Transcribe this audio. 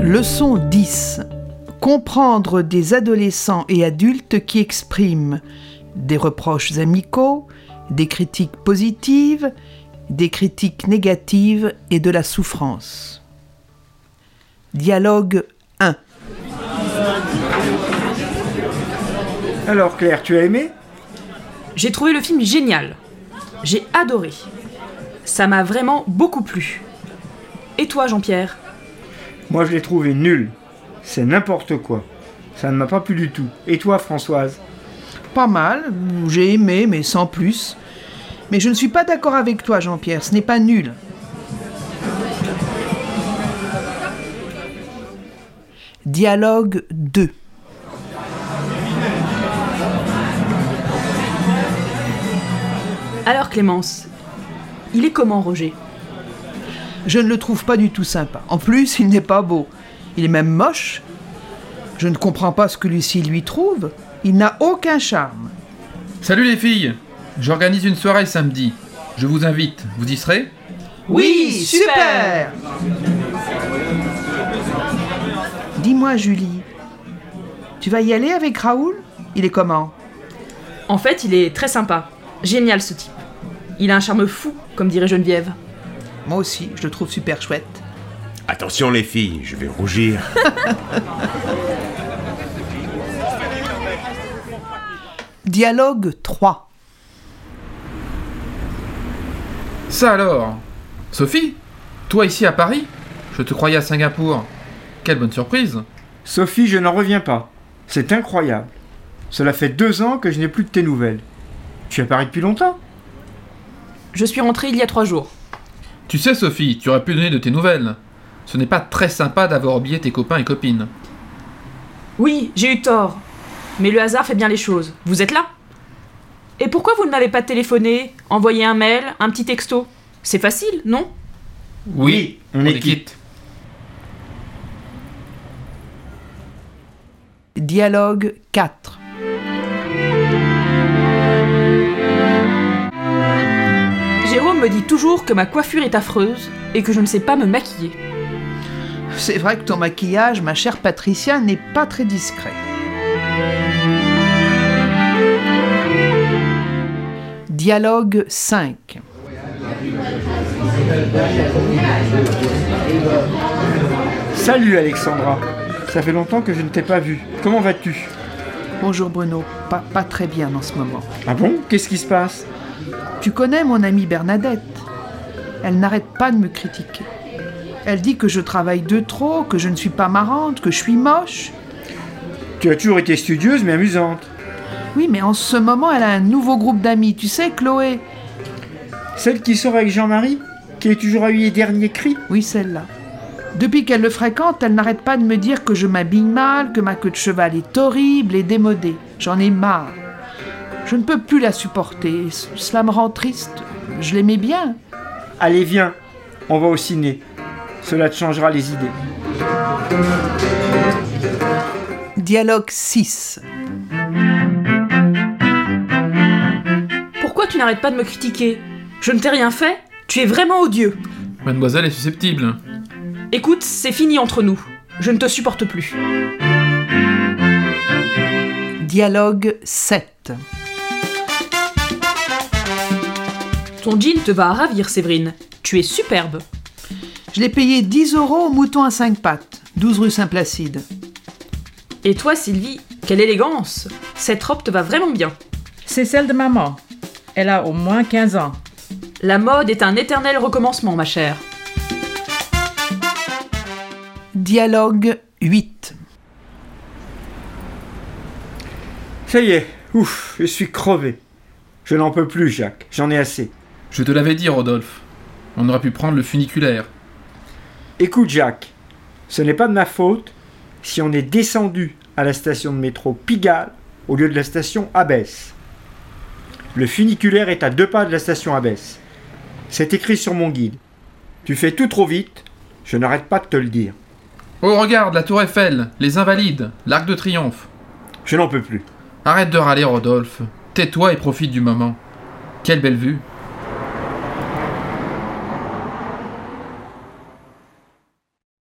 Leçon 10. Comprendre des adolescents et adultes qui expriment des reproches amicaux, des critiques positives, des critiques négatives et de la souffrance. Dialogue 1. Alors Claire, tu as aimé ? J'ai trouvé le film génial. J'ai adoré. Ça m'a vraiment beaucoup plu. Et toi, Jean-Pierre ? Moi je l'ai trouvé nul. C'est n'importe quoi. Ça ne m'a pas plu du tout. Et toi, Françoise ? Pas mal, j'ai aimé, mais sans plus. Mais je ne suis pas d'accord avec toi, Jean-Pierre, ce n'est pas nul. Dialogue 2. Alors Clémence, il est comment Roger ? Je ne le trouve pas du tout sympa. En plus, il n'est pas beau. Il est même moche. Je ne comprends pas ce que Lucie lui trouve. Il n'a aucun charme. Salut les filles, j'organise une soirée samedi. Je vous invite, vous y serez ? Oui, super ! Dis-moi, Julie, tu vas y aller avec Raoul ? Il est comment ? En fait, il est très sympa. Génial ce type. Il a un charme fou, comme dirait Geneviève. Moi aussi, je le trouve super chouette. Attention les filles, je vais rougir. Dialogue 3. Ça alors ? Sophie ? Toi ici à Paris ? Je te croyais à Singapour. Quelle bonne surprise ! Sophie, je n'en reviens pas. C'est incroyable. Cela fait 2 ans que je n'ai plus de tes nouvelles. Tu es à Paris depuis longtemps ? Je suis rentrée il y a 3 jours. Tu sais Sophie, tu aurais pu donner de tes nouvelles. Ce n'est pas très sympa d'avoir oublié tes copains et copines. Oui, j'ai eu tort. Mais le hasard fait bien les choses. Vous êtes là ? Et pourquoi vous ne m'avez pas téléphoné, envoyé un mail, un petit texto ? C'est facile, non ? Oui, on est quitte. Dialogue 4. Jérôme me dit toujours que ma coiffure est affreuse et que je ne sais pas me maquiller. C'est vrai que ton maquillage, ma chère Patricia, n'est pas très discret. Dialogue 5. Salut Alexandra. Ça fait longtemps que je ne t'ai pas vue. Comment vas-tu ? Bonjour Bruno, pas très bien en ce moment. Ah bon ? Qu'est-ce qui se passe ? Tu connais mon amie Bernadette. Elle n'arrête pas de me critiquer. Elle dit que je travaille de trop, que je ne suis pas marrante, que je suis moche. Tu as toujours été studieuse mais amusante. Oui, mais en ce moment, elle a un nouveau groupe d'amis. Tu sais, Chloé ? Celle qui sort avec Jean-Marie ? Qui est toujours à les derniers cris ? Oui, celle-là. Depuis qu'elle le fréquente, elle n'arrête pas de me dire que je m'habille mal, que ma queue de cheval est horrible et démodée. J'en ai marre. Je ne peux plus la supporter. Cela me rend triste. Je l'aimais bien. Allez, viens. On va au ciné. Cela te changera les idées. Dialogue 6. Pourquoi tu n'arrêtes pas de me critiquer ? Je ne t'ai rien fait ? Tu es vraiment odieux. Mademoiselle est susceptible. Écoute, c'est fini entre nous. Je ne te supporte plus. Dialogue 7. Ton jean te va à ravir, Séverine. Tu es superbe. Je l'ai payé 10 € au mouton à 5 pattes, 12 rue Saint-Placide. Et toi, Sylvie, quelle élégance ! Cette robe te va vraiment bien. C'est celle de maman. Elle a au moins 15 ans. La mode est un éternel recommencement, ma chère. Dialogue 8. Ça y est. Ouf, je suis crevé. Je n'en peux plus, Jacques. J'en ai assez. Je te l'avais dit, Rodolphe. On aurait pu prendre le funiculaire. Écoute, Jacques. Ce n'est pas de ma faute si on est descendu à la station de métro Pigalle au lieu de la station Abbesse. Le funiculaire est à 2 pas de la station Abbesse. C'est écrit sur mon guide. Tu fais tout trop vite, je n'arrête pas de te le dire. Oh, regarde, la tour Eiffel, les Invalides, l'Arc de Triomphe. Je n'en peux plus. Arrête de râler, Rodolphe. Tais-toi et profite du moment. Quelle belle vue.